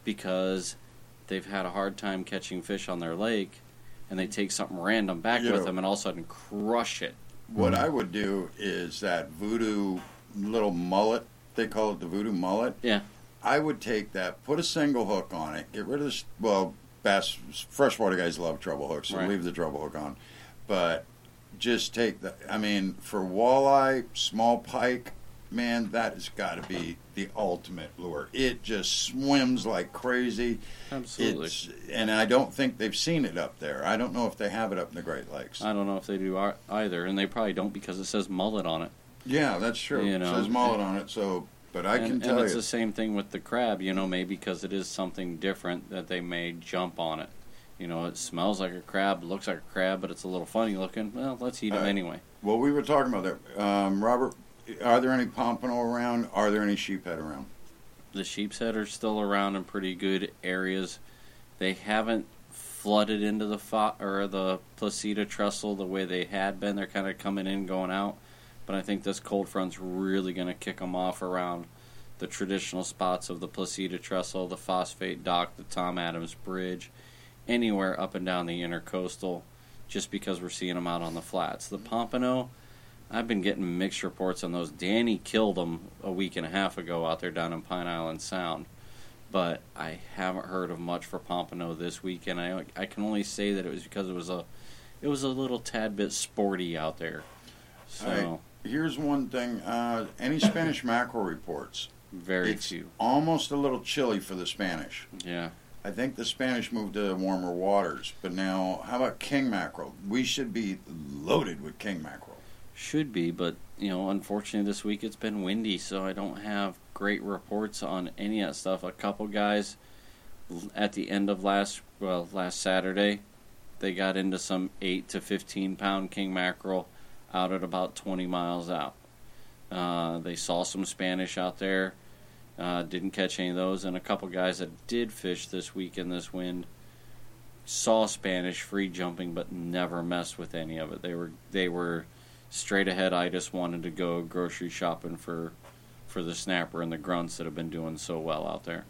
because they've had a hard time catching fish on their lake, and they take something random back with them and all of a sudden crush it. What I would do is that voodoo little mullet, they call it the voodoo mullet. Yeah. I would take that, put a single hook on it, get rid of this. Well, bass, freshwater guys love treble hooks, so Right. leave the treble hook on. But just take the, I mean, for walleye, small pike, man, that has got to be the ultimate lure. It just swims like crazy. Absolutely. And I don't think they've seen it up there. I don't know if they have it up in the Great Lakes. I don't know if they do either, and they probably don't because it says mullet on it. Yeah, that's true. You It know. says mullet on it, so, but I can tell and it's you. the same thing with the crab, maybe because it is something different that they may jump on it. It smells like a crab, looks like a crab, but it's a little funny looking. Well, let's eat them anyway. Well, we were talking about that. Robert, are there any pompano around? Are there any sheephead around? The sheep's head are still around in pretty good areas. They haven't flooded into the the Placida trestle the way they had been. They're kind of coming in, going out. But I think this cold front's really going to kick them off around the traditional spots of the Placida trestle, the Phosphate Dock, the Tom Adams Bridge, anywhere up and down the intercoastal, just because we're seeing them out on the flats. The pompano, I've been getting mixed reports on those. Danny killed them a week and a half ago out there down in Pine Island Sound, but I haven't heard of much for pompano this week, and I can only say that it was because it was a little tad bit sporty out there. So All right. Here's one thing. Any Spanish mackerel reports? very few. Almost a little chilly for the Spanish. Yeah. I think the Spanish moved to warmer waters. But now, how about king mackerel? We should be loaded with king mackerel. Should be, but unfortunately this week it's been windy, so I don't have great reports on any of that stuff. A couple guys at the end of last Saturday, they got into some 8 to 15 pound king mackerel out at about 20 miles out. They saw some Spanish out there, didn't catch any of those, and a couple guys that did fish this week in this wind saw Spanish free jumping, but never messed with any of it. They were straight ahead. I just wanted to go grocery shopping for the snapper and the grunts that have been doing so well out there.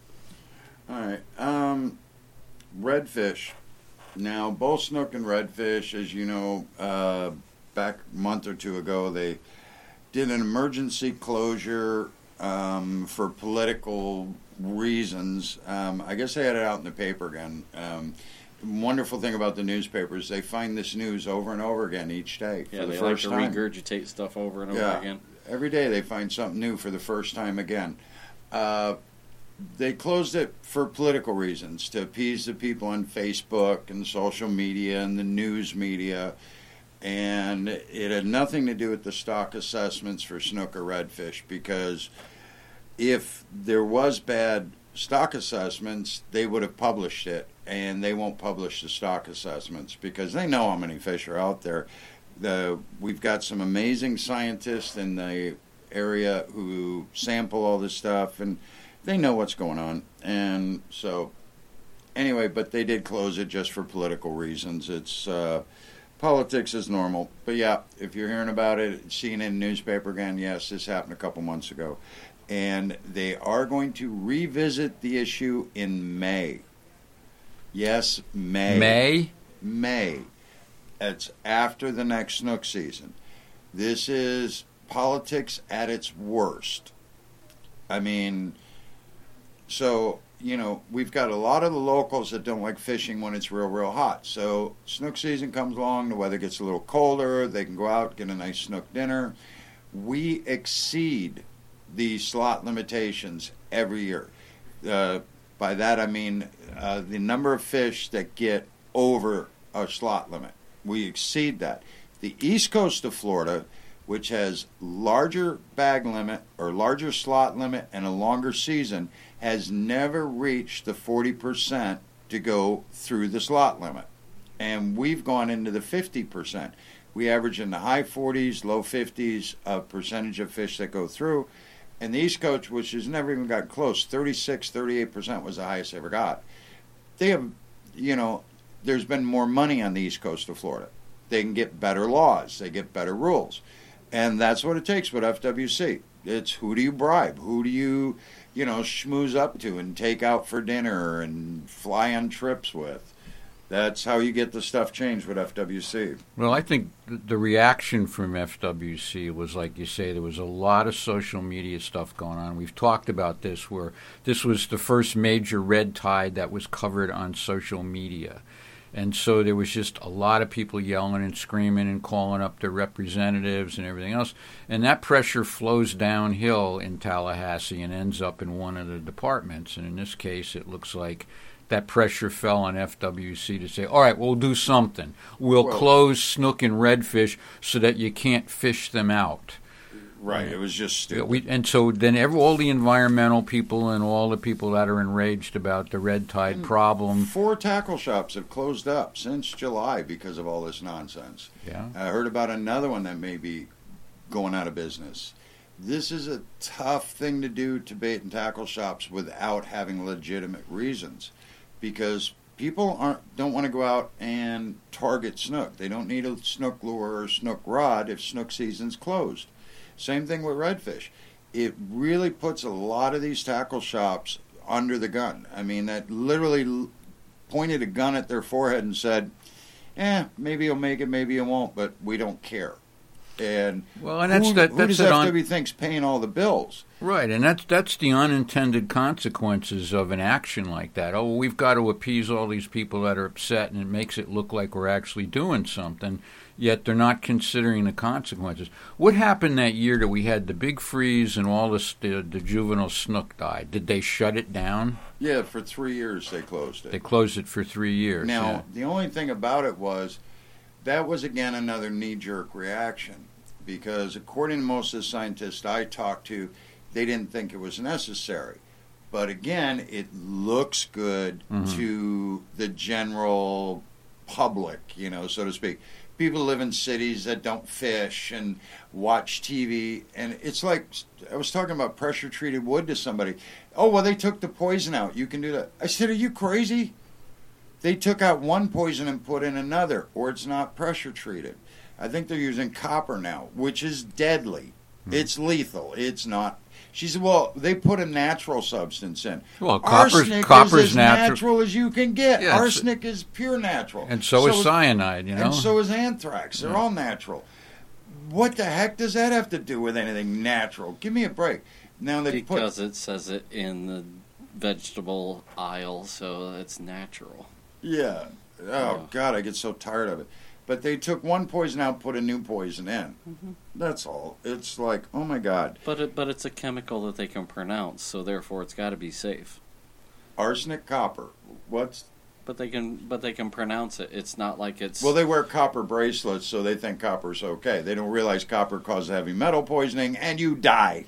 All right. Redfish. Now, both snook and redfish, as you know, back a month or two ago, they did an emergency closure for political reasons. I guess they had it out in the paper again. The wonderful thing about the newspapers, they find this news over and over again each day. Yeah, for the they first like to time. regurgitate stuff over and over again. Every day they find something new for the first time again. They closed it for political reasons, to appease the people on Facebook and social media and the news media. And it had nothing to do with the stock assessments for snook or redfish, because if there was bad stock assessments, they would have published it, and they won't publish the stock assessments because they know how many fish are out there. We've got some amazing scientists in the area who sample all this stuff, and they know what's going on. And so, anyway, but they did close it just for political reasons. It's politics is normal. But yeah, if you're hearing about it, seeing it in the newspaper again, yes, this happened a couple months ago. And they are going to revisit the issue in May. Yes, May. May. It's after the next snook season. This is politics at its worst. I mean, so, we've got a lot of the locals that don't like fishing when it's real, real hot. So snook season comes along, the weather gets a little colder, they can go out, get a nice snook dinner. We exceed the slot limitations every year. By that I mean the number of fish that get over a slot limit. We exceed that. The east coast of Florida, which has larger bag limit or larger slot limit and a longer season, has never reached the 40% to go through the slot limit. And we've gone into the 50%. We average in the high 40s, low 50s of percentage of fish that go through. And the East Coast, which has never even got close, 36, 38% was the highest I ever got. They have, there's been more money on the East Coast of Florida. They can get better laws. They get better rules. And that's what it takes with FWC. It's who do you bribe? Who do you, schmooze up to and take out for dinner and fly on trips with? That's how you get the stuff changed with FWC. Well, I think the reaction from FWC was, like you say, there was a lot of social media stuff going on. We've talked about this, where this was the first major red tide that was covered on social media. And so there was just a lot of people yelling and screaming and calling up their representatives and everything else. And that pressure flows downhill in Tallahassee and ends up in one of the departments. And in this case, it looks like that pressure fell on FWC to say, all right, we'll do something. We'll close snook and redfish so that you can't fish them out. Right, it was just stupid. And so then all the environmental people and all the people that are enraged about the red tide problem. 4 tackle shops have closed up since July because of all this nonsense. Yeah. I heard about another one that may be going out of business. This is a tough thing to do to bait and tackle shops without having legitimate reasons, because people don't want to go out and target snook. They don't need a snook lure or snook rod if snook season's closed. Same thing with redfish. It really puts a lot of these tackle shops under the gun. I mean, that literally pointed a gun at their forehead and said, maybe you'll make it, maybe you won't, but we don't care. And who does FW think's paying all the bills? Right, and that's the unintended consequences of an action like that. Oh, well, we've got to appease all these people that are upset, and it makes it look like we're actually doing something, yet they're not considering the consequences. What happened that year that we had the big freeze and all the juvenile snook died? Did they shut it down? Yeah, for 3 years they closed it. They closed it for 3 years. Now, the only thing about it was, that was, again, another knee-jerk reaction, because according to most of the scientists I talked to, they didn't think it was necessary. But again, it looks good to the general public, so to speak. People live in cities that don't fish and watch TV, and it's like, I was talking about pressure-treated wood to somebody. Oh, well, they took the poison out. You can do that. I said, are you crazy? They took out one poison and put in another, or it's not pressure treated. I think they're using copper now, which is deadly. It's lethal. It's not. She said, well, they put a natural substance in. Well, Arsenic copper's is as natural as you can get. Yeah, Arsenic is pure natural. And so is cyanide, And so is anthrax. They're all natural. What the heck does that have to do with anything natural? Give me a break. Now because it says it in the vegetable aisle, so it's natural. Yeah. Oh, God, I get so tired of it. But they took one poison out, put a new poison in. That's all. It's like, oh my God. But it's a chemical that they can pronounce, so therefore it's got to be safe. Arsenic, copper. What's? But they can pronounce it. It's not like it's. Well, they wear copper bracelets, so they think copper's okay. They don't realize copper causes heavy metal poisoning, and you die.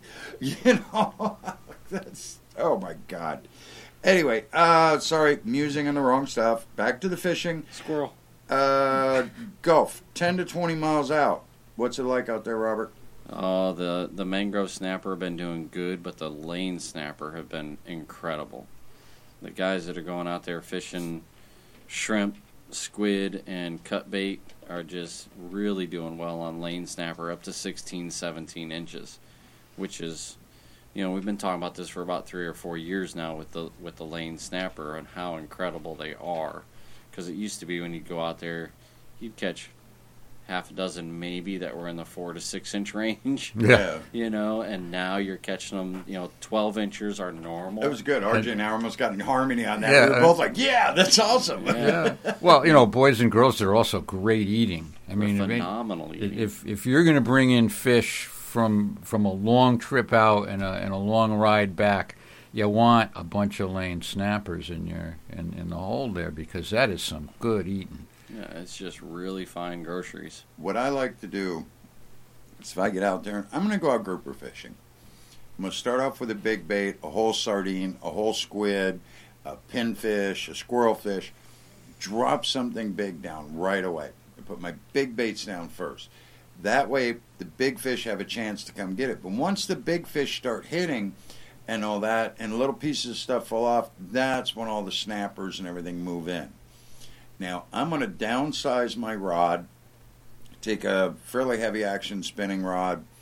That's, oh my God. Anyway, sorry, musing on the wrong stuff. Back to the fishing. Squirrel. Gulf, 10 to 20 miles out. What's it like out there, Robert? The mangrove snapper have been doing good, but the lane snapper have been incredible. The guys that are going out there fishing shrimp, squid, and cut bait are just really doing well on lane snapper, up to 16, 17 inches, which is, we've been talking about this for about 3 or 4 years now with the lane snapper and how incredible they are. Because it used to be when you'd go out there, you'd catch half a dozen maybe that were in the 4 to 6 inch range. Yeah. And now you're catching them, 12 inches are normal. That was good. RJ and I almost got in harmony on that. Yeah, we were both like, yeah, that's awesome. Yeah. Well, boys and girls, they're also great eating. Phenomenal eating. If you're going to bring in fish from a long trip out and a long ride back, you want a bunch of lane snappers in the hole there, because that is some good eating. Yeah, it's just really fine groceries. What I like to do is, if I get out there, I'm going to go out grouper fishing. I'm going to start off with a big bait, a whole sardine, a whole squid, a pinfish, a squirrelfish. Drop something big down right away. I put my big baits down first. That way, the big fish have a chance to come get it. But once the big fish start hitting and all that, and little pieces of stuff fall off, that's when all the snappers and everything move in. Now, I'm going to downsize my rod, take a fairly heavy action spinning rod.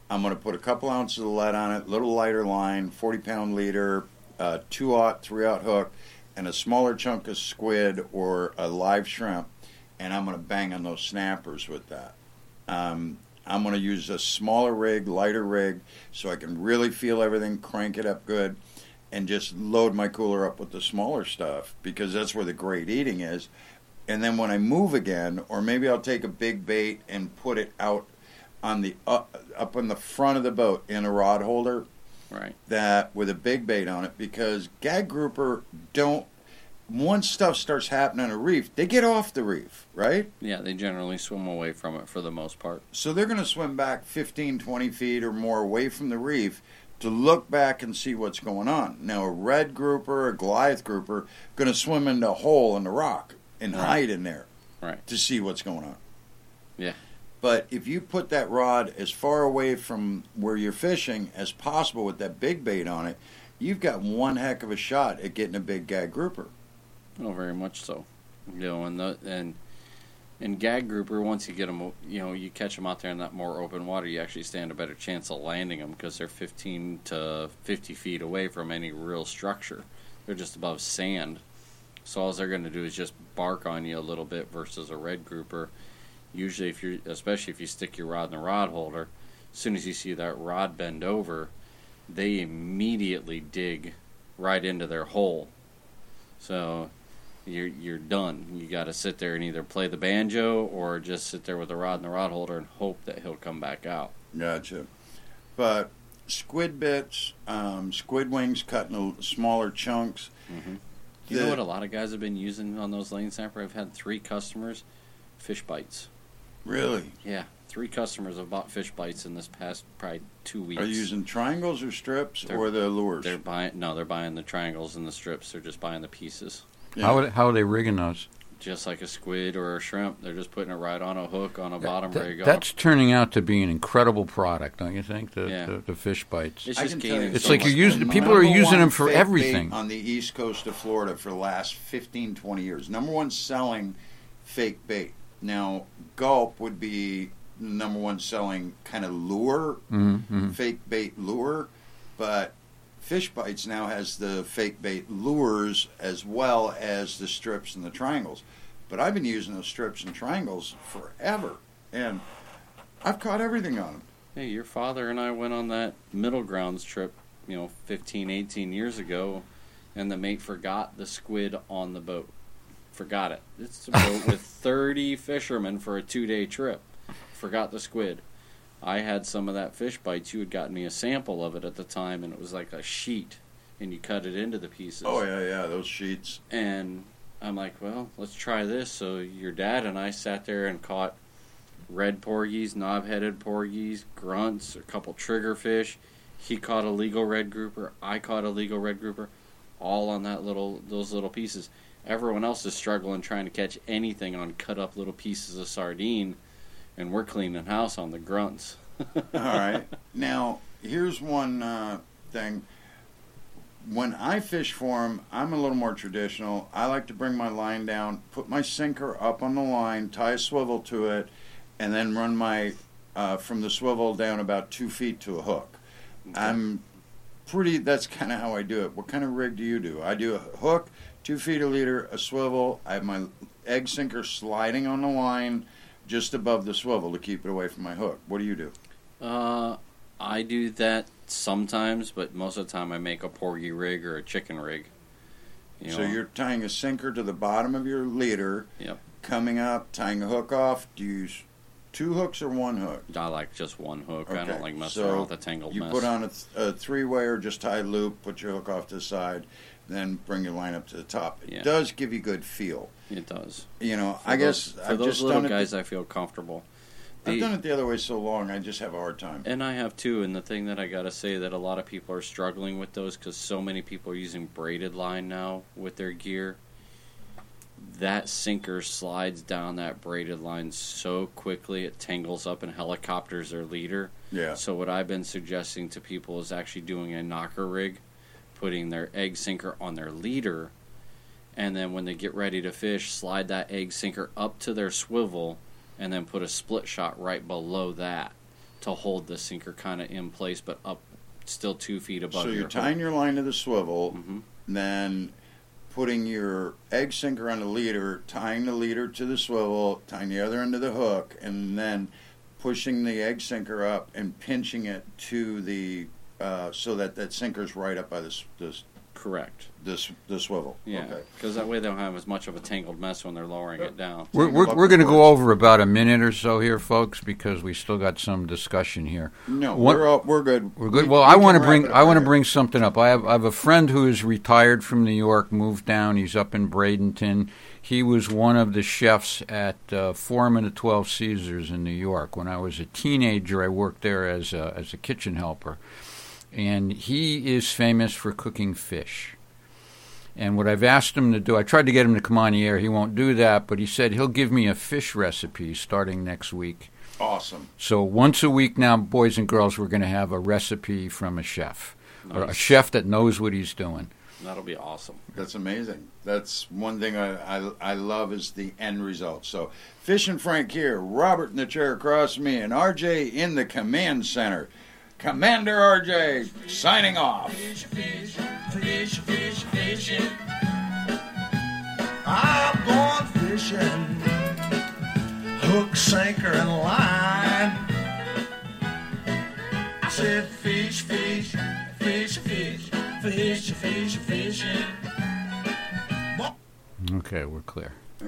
I'm going to put a couple ounces of lead on it, little lighter line, 40-pound leader, 2-aught, 3-aught hook, and a smaller chunk of squid or a live shrimp, and I'm going to bang on those snappers with that. I'm going to use a smaller rig, lighter rig, so I can really feel everything, crank it up good, and just load my cooler up with the smaller stuff, because that's where the great eating is. And then when I move again, or maybe I'll take a big bait and put it out on the up on the front of the boat in a rod holder, Right. that with a big bait on it, because gag grouper don't, once stuff starts happening on a reef, they get off the reef, right? Yeah, they generally swim away from it for the most part. So they're going to swim back 15, 20 feet or more away from the reef to look back and see what's going on. Now, a red grouper, a Goliath grouper, going to swim into a hole in the rock and hide in there Right. to see what's going on. Yeah. But if you put that rod as far away from where you're fishing as possible with that big bait on it, you've got one heck of a shot at getting a big gag grouper. Oh, very much so. You know, and gag grouper, once you get them, you know, you catch them out there in that more open water, you actually stand a better chance of landing them because they're 15 to 50 feet away from any real structure. They're just above sand. So all they're going to do is just bark on you a little bit versus a red grouper. Usually, especially if you stick your rod in the rod holder, as soon as you see that rod bend over, they immediately dig right into their hole. So you're done. You got to sit there and either play the banjo or just sit there with the rod in the rod holder and hope that he'll come back out. Gotcha. But squid bits, squid wings cut in smaller chunks. Mm-hmm. You know what a lot of guys have been using on those lane snapper? I've had 3 customers, fish bites. Really? Yeah, 3 customers have bought fish bites in this past probably 2 weeks. Are you using triangles or strips or the lures? They're buying the triangles and the strips. They're just buying the pieces. Yeah. How are they rigging those? Just like a squid or a shrimp, they're just putting it right on a hook on a bottom rig. That's turning out to be an incredible product, don't you think? The fish bites. It's I just can gaining. tell you It's so like much you're using. momentum. People are Number using one them for fake everything. bait on the east coast of Florida for the last 15, 20 years. Number one selling fake bait. Now, Gulp would be number one selling kind of lure, fake bait lure, but Fish Bites now has the fake bait lures as well as the strips and the triangles. But I've been using those strips and triangles forever, and I've caught everything on them. Hey, your father and I went on that middle grounds trip, 15, 18 years ago, and the mate forgot the squid on the boat. Forgot it. It's a boat with 30 fishermen for a 2-day trip. Forgot the squid. I had some of that Fish Bites. You had gotten me a sample of it at the time, and it was like a sheet, and you cut it into the pieces. Oh, yeah, those sheets. And I'm like, well, let's try this. So your dad and I sat there and caught red porgies, knob-headed porgies, grunts, a couple triggerfish. He caught a legal red grouper. I caught a legal red grouper, all on those little pieces. Everyone else is struggling trying to catch anything on cut-up little pieces of sardine, and we're cleaning house on the grunts. All right. Now, here's one thing. When I fish for them, I'm a little more traditional. I like to bring my line down, put my sinker up on the line, tie a swivel to it, and then run my from the swivel down about 2 feet to a hook. Okay. That's kind of how I do it. What kind of rig do you do? I do a hook, 2 feet a leader, a swivel. I have my egg sinker sliding on the line just above the swivel to keep it away from my hook. What do you do? I do that sometimes, but most of the time I make a porgy rig or a chicken rig. So you're tying a sinker to the bottom of your leader, Yep. coming up, tying a hook off. Do you use 2 hooks or 1 hook? I like just 1 hook. I Okay, don't like messing so around with a tangled You mess. put on a 3-way or just tie a loop, put your hook off to the side, then bring your line up to the top. It Yeah. does give you good feel. It does. I guess for I've those just little done guys, it. I feel comfortable. I've done it the other way so long, I just have a hard time. And I have too. And the thing that I gotta say that a lot of people are struggling with those because so many people are using braided line now with their gear. That sinker slides down that braided line so quickly it tangles up and helicopters their leader. Yeah. So what I've been suggesting to people is actually doing a knocker rig, putting their egg sinker on their leader, and then when they get ready to fish, slide that egg sinker up to their swivel, and then put a split shot right below that to hold the sinker kind of in place, but up still 2 feet above. So your you're tying your line to the swivel, Mm-hmm. then putting your egg sinker on the leader, tying the leader to the swivel, tying the other end to the hook, and then pushing the egg sinker up and pinching it to the so that sinker's right up by the Correct. swivel. Yeah, Okay. because that way they don't have as much of a tangled mess when they're lowering it down. We're going to go over about a minute or so here, folks, because we still got some discussion here. No, What- we're good. We're good. We- Well, we I can want to wrap bring it up I want to right bring something up. I have a friend who is retired from New York, moved down. He's up in Bradenton. He was one of the chefs at Foreman of 12 Caesars in New York. When I was a teenager, I worked there as a kitchen helper, and he is famous for cooking fish. And what I've asked him to do, I tried to get him to come on the air. He won't do that, but he said he'll give me a fish recipe starting next week. Awesome. So once a week now, boys and girls, we're going to have a recipe from a chef, or a Nice. chef that knows what he's doing. That'll be awesome. That's amazing. That's one thing I love is the end result. So, Fish and Frank here, Robert in the chair across from me, and RJ in the command center. Commander RJ signing off. Fish, fish, fish, fish, fishing. I'm going fishing. Hook, sinker, and line. I said fish, fish, fish, fish, fish, fish, fishing. Okay, we're clear.